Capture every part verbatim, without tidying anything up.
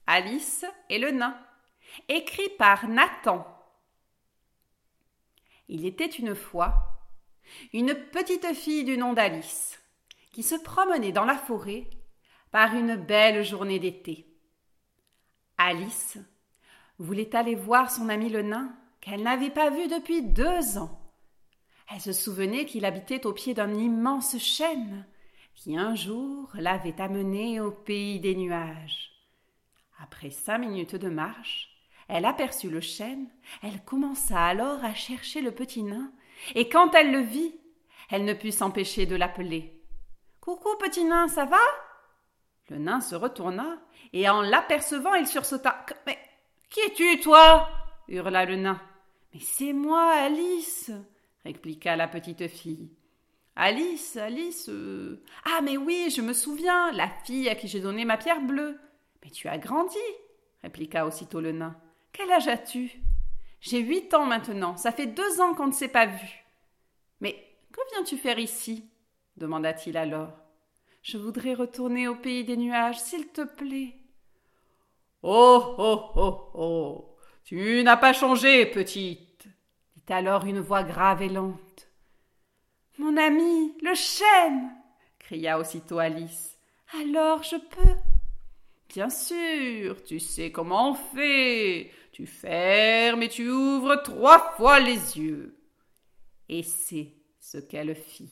Alice et le nain, écrit par Nathan. Il était une fois une petite fille du nom d'Alice qui se promenait dans la forêt par une belle journée d'été. Alice voulait aller voir son ami le nain qu'elle n'avait pas vu depuis deux ans. Elle se souvenait qu'il habitait au pied d'un immense chêne qui un jour l'avait amenée au pays des nuages. Après cinq minutes de marche, elle aperçut le chêne, elle commença alors à chercher le petit nain, et quand elle le vit, elle ne put s'empêcher de l'appeler. « Coucou, petit nain, ça va ?» Le nain se retourna, et en l'apercevant, il sursauta. « Mais qui es-tu, toi ?» hurla le nain. « Mais c'est moi, Alice !» répliqua la petite fille. « Alice, Alice… euh, Ah, mais oui, je me souviens, la fille à qui j'ai donné ma pierre bleue. Mais tu as grandi !» répliqua aussitôt le nain. « Quel âge as-tu ?»« J'ai huit ans maintenant, ça fait deux ans qu'on ne s'est pas vu. »« Mais que viens-tu faire ici ?» demanda-t-il alors. « Je voudrais retourner au pays des nuages, s'il te plaît. »« Oh, oh, oh, oh, tu n'as pas changé, petite !» dit alors une voix grave et lente. « Mon ami, le chêne !» cria aussitôt Alice. « Alors je peux ?» « Bien sûr, tu sais comment on fait. Tu fermes et tu ouvres trois fois les yeux. » Et c'est ce qu'elle fit.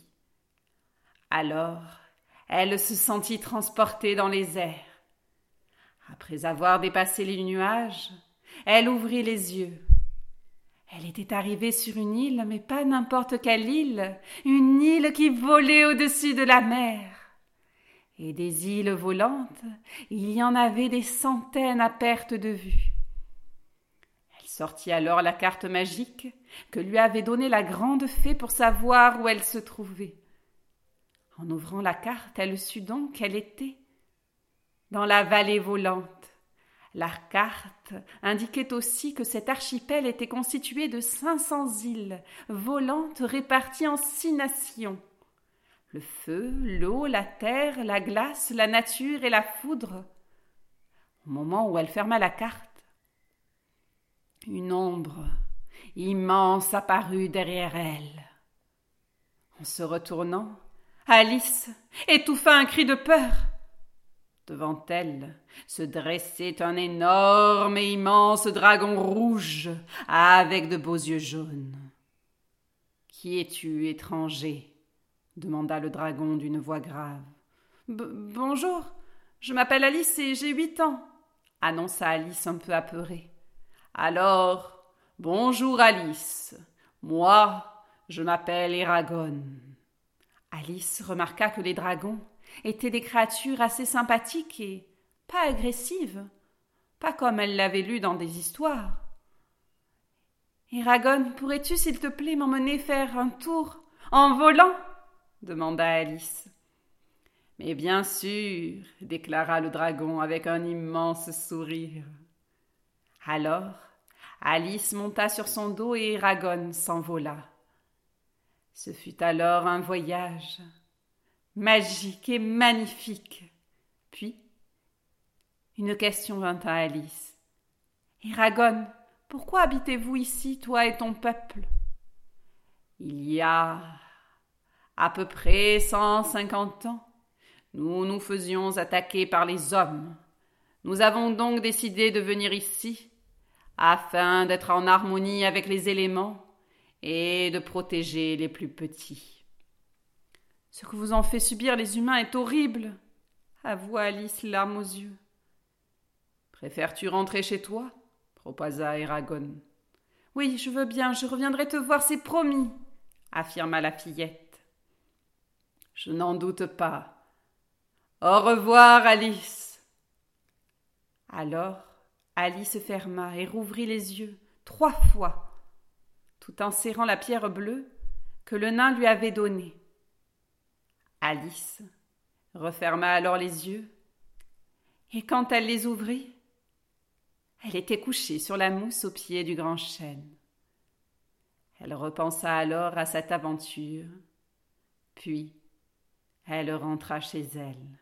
Alors, elle se sentit transportée dans les airs. Après avoir dépassé les nuages, elle ouvrit les yeux. Elle était arrivée sur une île, mais pas n'importe quelle île, une île qui volait au-dessus de la mer. Et des îles volantes, il y en avait des centaines à perte de vue. Elle sortit alors la carte magique que lui avait donnée la grande fée pour savoir où elle se trouvait. En ouvrant la carte, elle sut donc qu'elle était dans la vallée volante. La carte indiquait aussi que cet archipel était constitué de cinq cents îles volantes réparties en six nations. Le feu, l'eau, la terre, la glace, la nature et la foudre. Au moment où elle ferma la carte, une ombre immense apparut derrière elle. En se retournant, Alice étouffa un cri de peur. Devant elle se dressait un énorme et immense dragon rouge avec de beaux yeux jaunes. « Qui es-tu, étranger ?» demanda le dragon d'une voix grave. « Bonjour, je m'appelle Alice et j'ai huit ans, » annonça Alice un peu apeurée. « Alors, bonjour Alice, moi, je m'appelle Eragon. » Alice remarqua que les dragons étaient des créatures assez sympathiques et pas agressives, pas comme elle l'avait lu dans des histoires. « Eragon, pourrais-tu, s'il te plaît, m'emmener faire un tour en volant ?» demanda Alice. « Mais bien sûr, » déclara le dragon avec un immense sourire. Alors, Alice monta sur son dos et Eragon s'envola. Ce fut alors un voyage magique et magnifique. Puis, une question vint à Alice. « Eragon, pourquoi habitez-vous ici, toi et ton peuple ?»« Il y a à peu près cent cinquante ans, nous nous faisions attaquer par les hommes. Nous avons donc décidé de venir ici afin d'être en harmonie avec les éléments et de protéger les plus petits. »« Ce que vous en fait subir les humains est horrible, » avoua Alice, larmes aux yeux. « Préfères-tu rentrer chez toi ?» proposa Eragon. « Oui, je veux bien, je reviendrai te voir, c'est promis, » affirma la fillette. « Je n'en doute pas. Au revoir, Alice. » Alors, Alice ferma et rouvrit les yeux trois fois, tout en serrant la pierre bleue que le nain lui avait donnée. Alice referma alors les yeux, et quand elle les ouvrit, elle était couchée sur la mousse au pied du grand chêne. Elle repensa alors à cette aventure, puis elle rentra chez elle.